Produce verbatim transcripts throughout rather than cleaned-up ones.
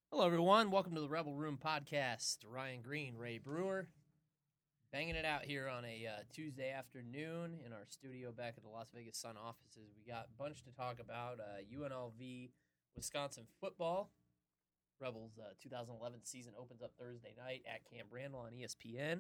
Hello, everyone. Welcome to the Rebel Room podcast. Ryan Green, Ray Brewer, banging it out here on a uh, Tuesday afternoon in our studio back at the Las Vegas Sun offices. We got a bunch to talk about. Uh, U N L V, Wisconsin football. Rebels uh, two thousand eleven season opens up Thursday night at Camp Randall on E S P N.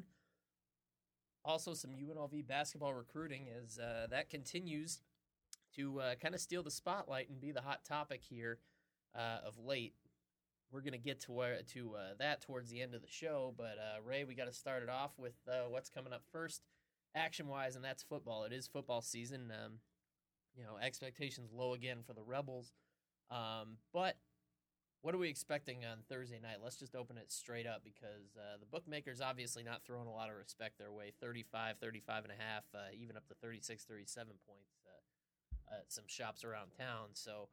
Also, some U N L V basketball recruiting as uh, that continues to uh, kind of steal the spotlight and be the hot topic here uh, of late. We're going to get to where, to uh, that towards the end of the show, but uh, Ray, we got to start it off with uh, what's coming up first, action-wise, and that's football. It is football season. Um, you know, expectations low again for the Rebels, um, but what are we expecting on Thursday night? Let's just open it straight up because uh, the bookmakers obviously not throwing a lot of respect their way. thirty-five, thirty-five and a half, uh, even up to thirty-six, thirty-seven points uh, at some shops around town. So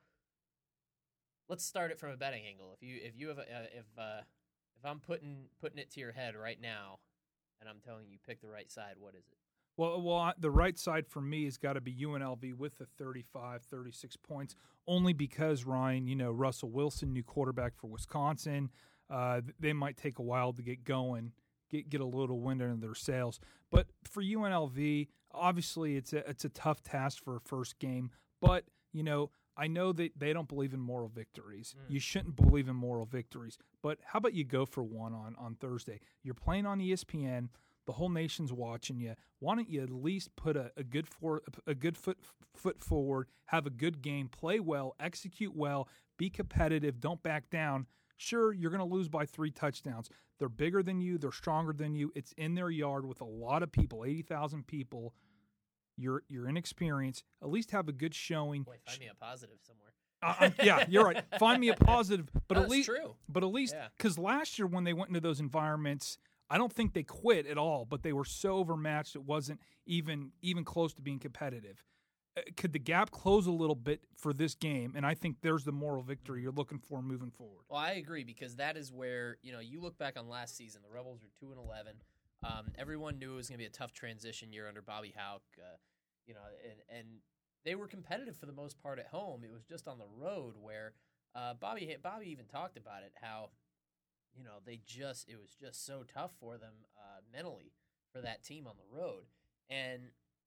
let's start it from a betting angle. If you if you have a, uh, if uh, if I'm putting putting it to your head right now, and I'm telling you pick the right side, what is it? Well, well, the right side for me has got to be U N L V with the thirty-five, thirty-six points, only because, Ryan, you know, Russell Wilson, new quarterback for Wisconsin, uh, they might take a while to get going, get get a little wind under their sails. But for U N L V, obviously it's a, it's a tough task for a first game, but, you know, I know that they don't believe in moral victories. Mm. You shouldn't believe in moral victories. But how about you go for one on, on Thursday? You're playing on E S P N. The whole nation's watching you. Why don't you at least put a, a good for, a good foot foot forward, have a good game, play well, execute well, be competitive, don't back down. Sure, you're going to lose by three touchdowns. They're bigger than you. They're stronger than you. It's in their yard with a lot of people, eighty thousand people. You're you're inexperienced. At least have a good showing. Boy, find me a positive somewhere. uh, yeah, you're right. Find me a positive, but no, at least, true. but at least, because yeah. last year when they went into those environments, I don't think they quit at all. But they were so overmatched, it wasn't even even close to being competitive. Uh, could the gap close a little bit for this game? And I think there's the moral victory you're looking for moving forward. Well, I agree because that is where you know you look back on last season. The Rebels were two and eleven. Um, everyone knew it was going to be a tough transition year under Bobby Hauck. Uh, you know, and, and they were competitive for the most part at home. It was just on the road where uh, Bobby Bobby even talked about it, how, you know, they just it was just so tough for them uh, mentally for that team on the road. And,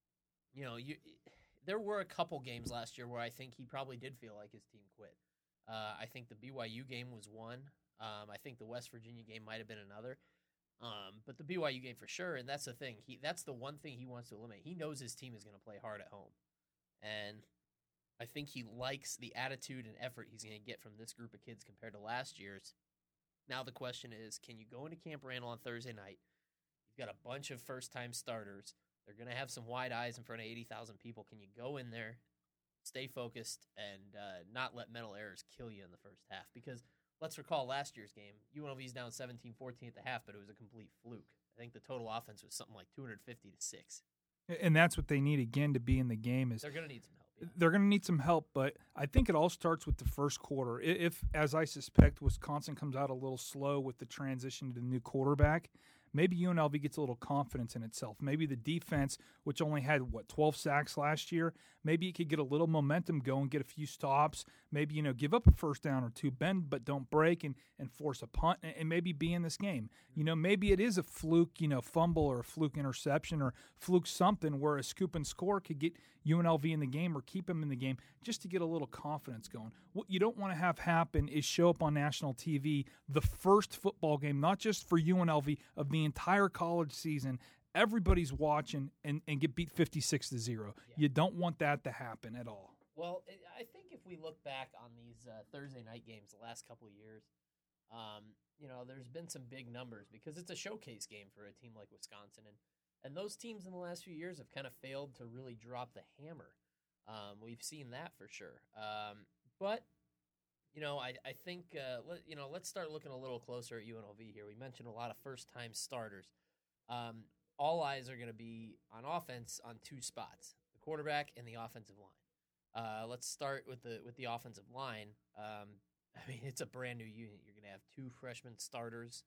you know, you there were a couple games last year where I think he probably did feel like his team quit. Uh, I think the B Y U game was one. Um, I think the West Virginia game might have been another. Um, but the B Y U game for sure, and that's the thing. He that's the one thing he wants to eliminate. He knows his team is going to play hard at home, and I think he likes the attitude and effort he's going to get from this group of kids compared to last year's. Now the question is, can you go into Camp Randall on Thursday night? You've got a bunch of first-time starters. They're going to have some wide eyes in front of eighty thousand people. Can you go in there, stay focused, and uh, not let mental errors kill you in the first half? Because let's recall last year's game. U N L V's down seventeen fourteen at the half, but it was a complete fluke. I think the total offense was something like two hundred fifty to six. And that's what they need, again, to be in the game. Is They're going to need some help. Yeah. They're going to need some help, but I think it all starts with the first quarter. If, as I suspect, Wisconsin comes out a little slow with the transition to the new quarterback, maybe U N L V gets a little confidence in itself. Maybe the defense, which only had, what, twelve sacks last year, maybe it could get a little momentum going, get a few stops, maybe, you know, give up a first down or two, bend but don't break, and, and force a punt, and, and maybe be in this game. You know, maybe it is a fluke, you know, fumble or a fluke interception or fluke something where a scoop and score could get U N L V in the game or keep them in the game just to get a little confidence going. What you don't want to have happen is show up on national T V the first football game, not just for U N L V, of the entire college season. Everybody's watching and, and get beat fifty-six to zero. Yeah. You don't want that to happen at all. Well, I think if we look back on these uh, Thursday night games the last couple of years, um, you know, there's been some big numbers because it's a showcase game for a team like Wisconsin. And, and those teams in the last few years have kind of failed to really drop the hammer. Um, we've seen that for sure. Um, but, you know, I, I think, uh, let, you know, let's start looking a little closer at U N L V here. We mentioned a lot of first-time starters. Um, all eyes are going to be on offense on two spots, the quarterback and the offensive line. Uh, let's start with the with the offensive line. Um, I mean, it's a brand new unit. You're going to have two freshman starters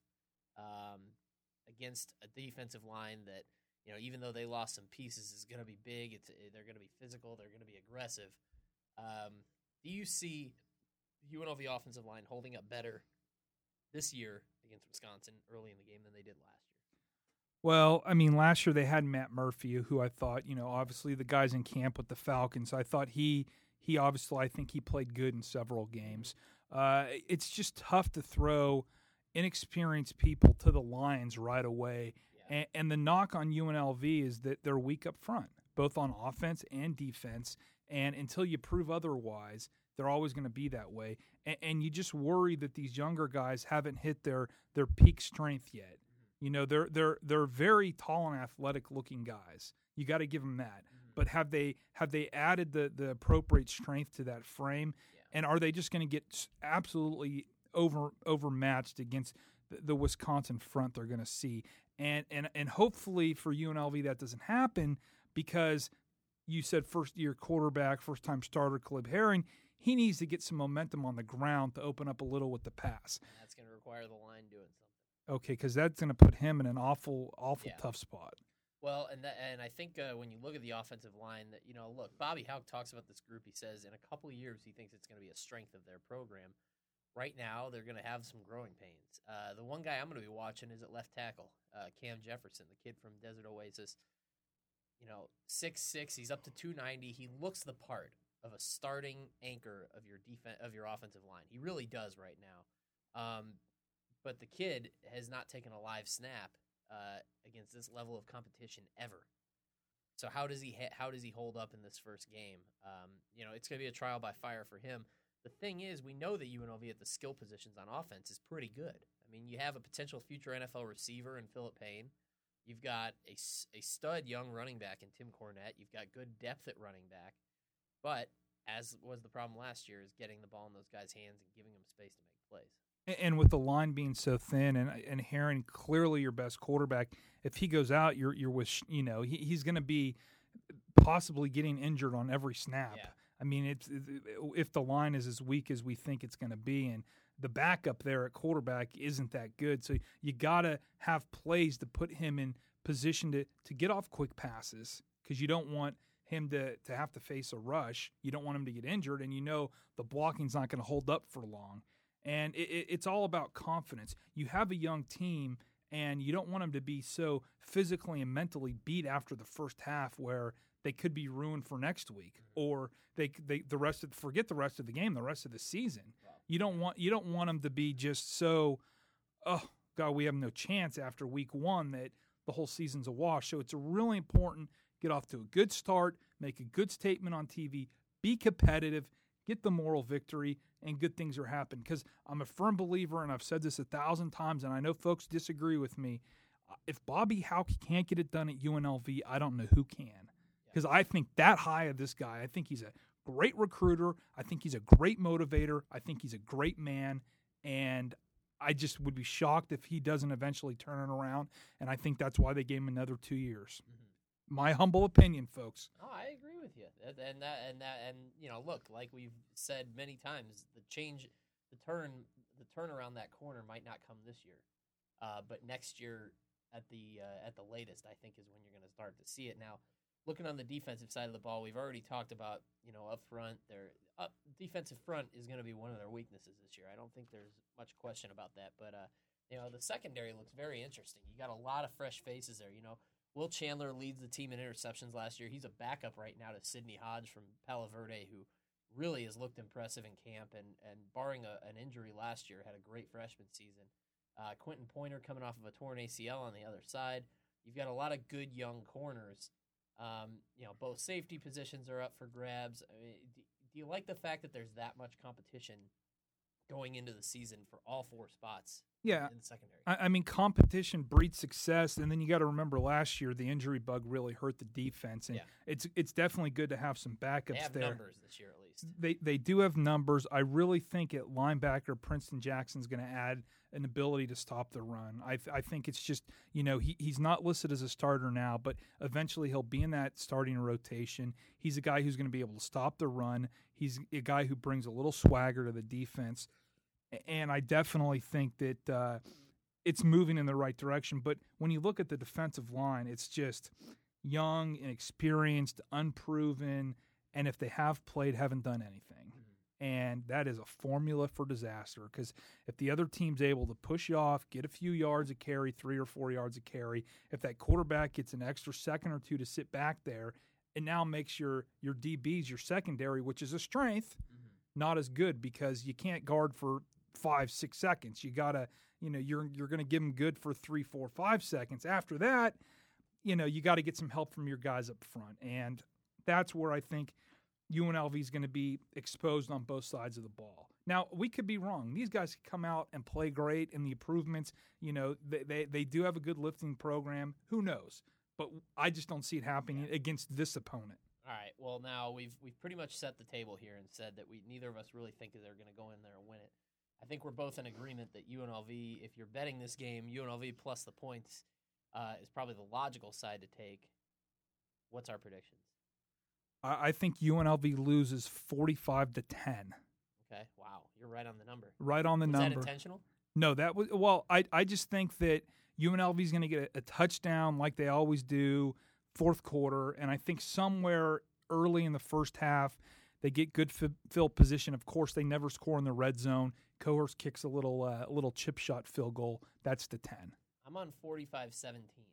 um, against a defensive line that, you know, even though they lost some pieces, is going to be big. It's they're going to be physical. They're going to be aggressive. Um, do you see U N L V offensive line holding up better this year against Wisconsin early in the game than they did last year. Well, I mean, last year they had Matt Murphy, who I thought, you know, obviously the guy's in camp with the Falcons. I thought he, he obviously, I think he played good in several games. Uh, it's just tough to throw inexperienced people to the Lions right away. Yeah. And, and the knock on U N L V is that they're weak up front, both on offense and defense. And until you prove otherwise, they're always going to be that way. And, and you just worry that these younger guys haven't hit their, their peak strength yet. You know, they're they're they're very tall and athletic looking guys. You got to give them that. Mm-hmm. But have they have they added the the appropriate strength to that frame? Yeah. And are they just going to get absolutely over overmatched against the, the Wisconsin front they're going to see? And and and hopefully for U N L V that doesn't happen, because you said first year quarterback, first time starter Caleb Herring, he needs to get some momentum on the ground to open up a little with the pass. And that's going to require the line doing something. Okay, because that's going to put him in an awful, awful yeah. tough spot. Well, and that, and I think uh, when you look at the offensive line, that you know, look, Bobby Hauck talks about this group. He says in a couple of years he thinks it's going to be a strength of their program. Right now, they're going to have some growing pains. Uh, the one guy I'm going to be watching is at left tackle, uh, Cam Jefferson, the kid from Desert Oasis. You know, six six, he's up to two ninety. He looks the part of a starting anchor of your defense of your offensive line. He really does right now. Um, But the kid has not taken a live snap uh, against this level of competition ever. So how does he ha- how does he hold up in this first game? Um, you know, it's going to be a trial by fire for him. The thing is, we know that U N L V at the skill positions on offense is pretty good. I mean, you have a potential future N F L receiver in Philip Payne. You've got a, a stud young running back in Tim Cornette. You've got good depth at running back. But as was the problem last year, is getting the ball in those guys' hands and giving them space to make plays. And with the line being so thin, and and Herring clearly your best quarterback, if he goes out, you're you're with you know he, he's going to be possibly getting injured on every snap. Yeah. I mean, it's if the line is as weak as we think it's going to be, and the backup there at quarterback isn't that good, so you got to have plays to put him in position to to get off quick passes, because you don't want him to to have to face a rush. You don't want him to get injured, and you know the blocking's not going to hold up for long. And it, it, it's all about confidence. You have a young team, and you don't want them to be so physically and mentally beat after the first half where they could be ruined for next week, or they they the rest of forget the rest of the game, the rest of the season. Wow. You don't want you don't want them to be just so, oh God, we have no chance after week one that the whole season's a wash. So it's really important. Get off to a good start, make a good statement on T V, be competitive, get the moral victory, and good things are happening. Because I'm a firm believer, and I've said this a thousand times, and I know folks disagree with me. If Bobby Hauck can't get it done at U N L V, I don't know who can. Because I think that high of this guy. I think he's a great recruiter. I think he's a great motivator. I think he's a great man. And I just would be shocked if he doesn't eventually turn it around. And I think that's why they gave him another two years. Mm-hmm. My humble opinion, folks. Oh, I agree with you. And that, and that, and you know, look, like we've said many times, the change, the turn, the turn around that corner might not come this year, uh, but next year at the uh, at the latest, I think is when you're going to start to see it. Now, looking on the defensive side of the ball, we've already talked about, you know, up front, their up defensive front is going to be one of their weaknesses this year. I don't think there's much question about that. But uh, you know, the secondary looks very interesting. You got a lot of fresh faces there. You know. Will Chandler leads the team in interceptions last year. He's a backup right now to Sidney Hodge from Palo Verde, who really has looked impressive in camp, and, and barring a, an injury last year, had a great freshman season. Uh, Quentin Pointer coming off of a torn A C L on the other side. You've got a lot of good young corners. Um, you know, both safety positions are up for grabs. I mean, do, do you like the fact that there's that much competition going into the season for all four spots? Yeah, in the secondary. I, I mean, competition breeds success, and then you got to remember last year the injury bug really hurt the defense, and yeah. it's it's definitely good to have some backups they have there. Numbers this year at least. They they do have numbers. I really think at linebacker, Princeton Jackson's going to add an ability to stop the run. I th- I think it's just, you know, he he's not listed as a starter now, but eventually he'll be in that starting rotation. He's a guy who's going to be able to stop the run. He's a guy who brings a little swagger to the defense. And I definitely think that uh, it's moving in the right direction. But when you look at the defensive line, it's just young, inexperienced, unproven, and if they have played, haven't done anything. Mm-hmm. And that is a formula for disaster because if the other team's able to push you off, get a few yards of carry, three or four yards of carry, if that quarterback gets an extra second or two to sit back there, it now makes your your D Bs, your secondary, which is a strength, mm-hmm. not as good because you can't guard for five, six seconds. You gotta, you know, you're you're gonna give them good for three, four, five seconds. After that, you know, you got to get some help from your guys up front, and that's where I think U N L V is going to be exposed on both sides of the ball. Now, we could be wrong. These guys could come out and play great, and the improvements, you know, they, they, they do have a good lifting program. Who knows? But I just don't see it happening yeah. against this opponent. All right. Well, now we've we've pretty much set the table here and said that we neither of us really think that they're going to go in there and win it. I think we're both in agreement that U N L V, if you're betting this game, U N L V plus the points uh, is probably the logical side to take. What's our predictions? I think U N L V loses forty-five to ten. Okay, wow, you're right on the number. Right on the was number. Was that intentional? No, that was well. I I just think that U N L V is going to get a, a touchdown like they always do, fourth quarter, and I think somewhere early in the first half they get good f- field position. Of course, they never score in the red zone. Cohorst kicks a little uh, little chip shot field goal. That's the ten. I'm on forty-five seventeen.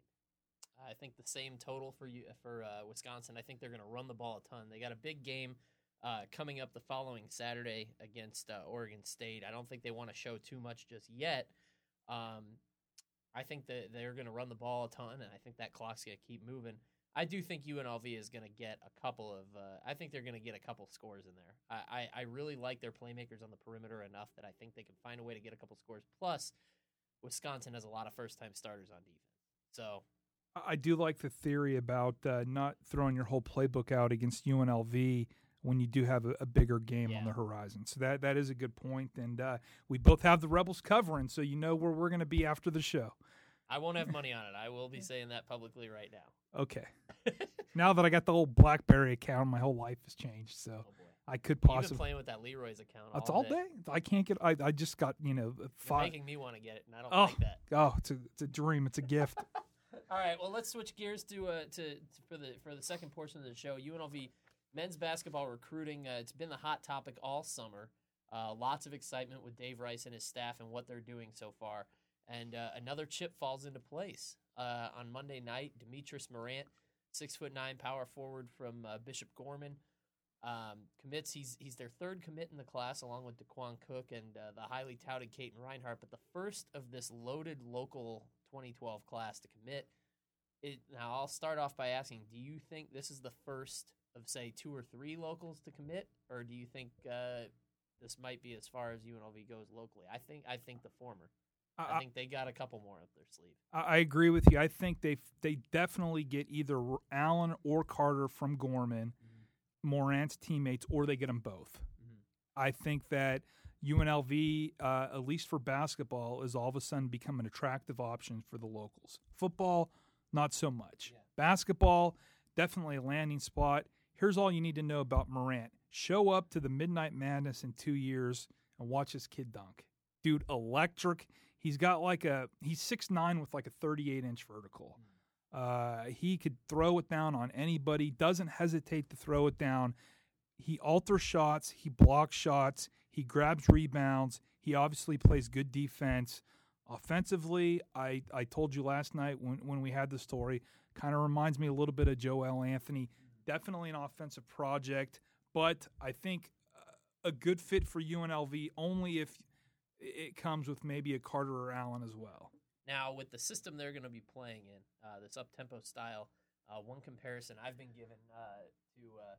I think the same total for you for uh, Wisconsin. I think they're going to run the ball a ton. They got a big game uh, coming up the following Saturday against uh, Oregon State. I don't think they want to show too much just yet. Um, I think that they're going to run the ball a ton, and I think that clock's going to keep moving. I do think U N L V is going to get a couple of uh, – I think they're going to get a couple scores in there. I, I, I really like their playmakers on the perimeter enough that I think they can find a way to get a couple scores. Plus, Wisconsin has a lot of first-time starters on defense. So – I do like the theory about uh, not throwing your whole playbook out against U N L V when you do have a, a bigger game yeah. on the horizon. So that that is a good point. And uh, we both have the Rebels covering, so you know where we're going to be after the show. I won't have money on it. I will be saying that publicly right now. Okay. Now that I got the whole BlackBerry account, my whole life has changed. So oh I could possibly. You've been playing with that Leroy's account That's all, all day. day. I can't get. I, I just got you know. Five. You're making me want to get it, and I don't oh, like that. Oh, it's a it's a dream. It's a gift. All right, well, let's switch gears to uh to, to for the for the second portion of the show. U N L V men's basketball recruiting. Uh, it's been the hot topic all summer. Uh, lots of excitement with Dave Rice and his staff and what they're doing so far. And uh, another chip falls into place uh, on Monday night. Demetrius Morant, six foot nine power forward from uh, Bishop Gorman, um, commits. He's he's their third commit in the class, along with DeQuan Cook and uh, the highly touted Caton Reinhardt. But the first of this loaded local twenty twelve class to commit. It, now, I'll start off by asking, do you think this is the first of, say, two or three locals to commit, or do you think uh, this might be as far as U N L V goes locally? I think I think the former. I, I think they got a couple more up their sleeve. I agree with you. I think they they definitely get either Allen or Carter from Gorman, mm-hmm. Morant's teammates, or they get them both. Mm-hmm. I think that U N L V, uh, at least for basketball, is all of a sudden become an attractive option for the locals. Football, not so much. Yeah. Basketball, definitely a landing spot. Here's all you need to know about Morant. Show up to the Midnight Madness in two years and watch this kid dunk. Dude, electric. He's got like a – he's six nine with like a thirty-eight inch vertical. Mm. Uh, he could throw it down on anybody, doesn't hesitate to throw it down. He alters shots. He blocks shots. He grabs rebounds. He obviously plays good defense. Offensively, I, I told you last night when, when we had the story, kind of reminds me a little bit of Joel Anthony. Definitely an offensive project, but I think uh, a good fit for U N L V only if it comes with maybe a Carter or Allen as well. Now, with the system they're going to be playing in, uh, this up-tempo style, uh, one comparison I've been given uh, to uh,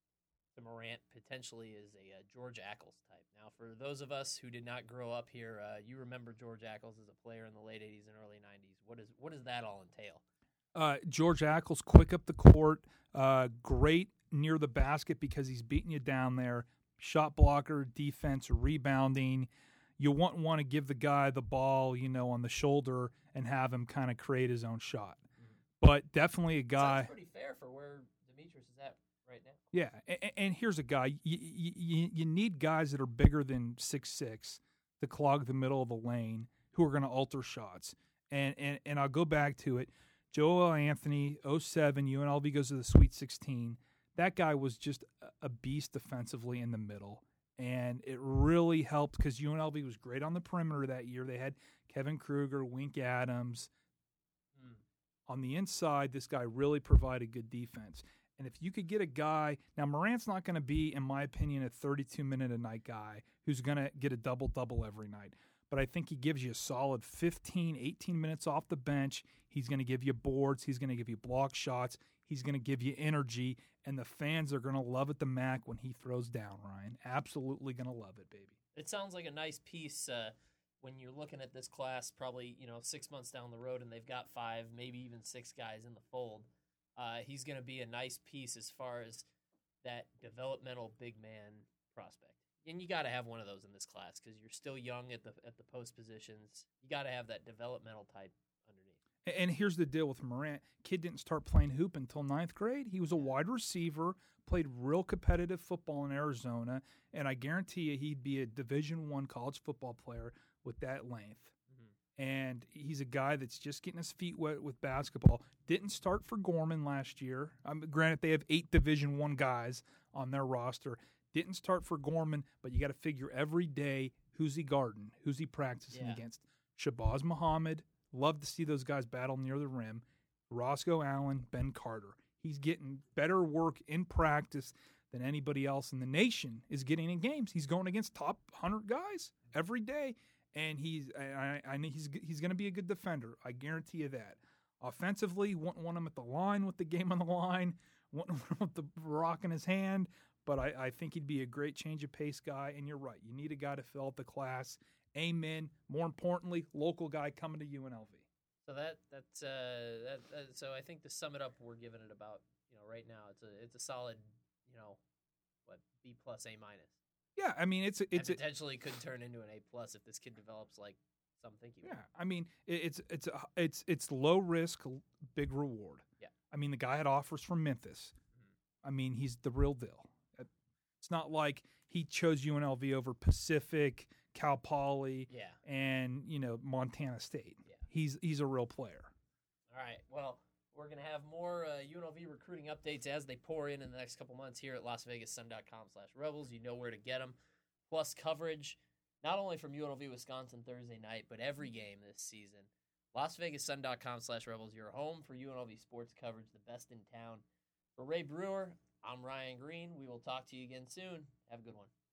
to Morant potentially is a uh, George Ackles type. Now, for those of us who did not grow up here, uh, you remember George Ackles as a player in the late eighties and early nineties. What is what does that all entail? Uh, George Ackles, quick up the court, uh, great near the basket because he's beating you down there. Shot blocker, defense, rebounding. You won't want to give the guy the ball, you know, on the shoulder and have him kind of create his own shot. Mm-hmm. But definitely a guy. Sounds pretty fair for where Demetrius is at right now. Yeah, and, and here's a guy. You, you, you need guys that are bigger than six six to clog the middle of the lane who are going to alter shots. And, and and I'll go back to it. Joel Anthony, oh seven, U N L V goes to the Sweet sixteen. That guy was just a beast defensively in the middle. And it really helped because U N L V was great on the perimeter that year. They had Kevin Kruger, Wink Adams. Mm. On the inside, this guy really provided good defense. And if you could get a guy – now, Morant's not going to be, in my opinion, a thirty-two-minute-a-night guy who's going to get a double-double every night. But I think he gives you a solid fifteen, eighteen minutes off the bench. He's going to give you boards. He's going to give you block shots. He's going to give you energy. And the fans are going to love it the Mac when he throws down, Ryan. Absolutely going to love it, baby. It sounds like a nice piece uh, when you're looking at this class probably, you know, six months down the road and they've got five, maybe even six guys in the fold. Uh, he's going to be a nice piece as far as that developmental big man prospect. And you got to have one of those in this class because you're still young at the at the post positions. You got to have that developmental type underneath. And here's the deal with Morant. Kid didn't start playing hoop until ninth grade. He was a wide receiver, played real competitive football in Arizona, and I guarantee you he'd be a Division I college football player with that length. And he's a guy that's just getting his feet wet with basketball. Didn't start for Gorman last year. Um, granted, they have eight Division I guys on their roster. Didn't start for Gorman, but you got to figure every day who's he guarding, who's he practicing yeah. against. Shabazz Muhammad, love to see those guys battle near the rim. Roscoe Allen, Ben Carter. He's getting better work in practice than anybody else in the nation is getting in games. He's going against top one hundred guys every day. And he's I, I know he's he's going to be a good defender. I guarantee you that. Offensively, want, want him at the line with the game on the line, want him with the rock in his hand. But I, I think he'd be a great change of pace guy. And you're right. You need a guy to fill out the class. Amen. More importantly, local guy coming to U N L V. So that that's uh, that, that so I think to sum it up, we're giving it about you know right now it's a it's a solid you know what B plus A minus. Yeah, I mean it's a, it's and potentially a, could turn into an A plus if this kid develops like some think he Yeah, will. I mean it, it's it's a, it's it's low risk, big reward. Yeah, I mean the guy had offers from Memphis. Mm-hmm. I mean he's the real deal. It's not like he chose U N L V over Pacific, Cal Poly, yeah. and you know Montana State. Yeah. He's he's a real player. All right, well. We're going to have more uh, U N L V recruiting updates as they pour in in the next couple months here at Las Vegas Sun dot com slash Rebels. You know where to get them. Plus coverage, not only from U N L V Wisconsin Thursday night, but every game this season. Las Vegas Sun dot com slash Rebels, your home for U N L V sports coverage, the best in town. For Ray Brewer, I'm Ryan Green. We will talk to you again soon. Have a good one.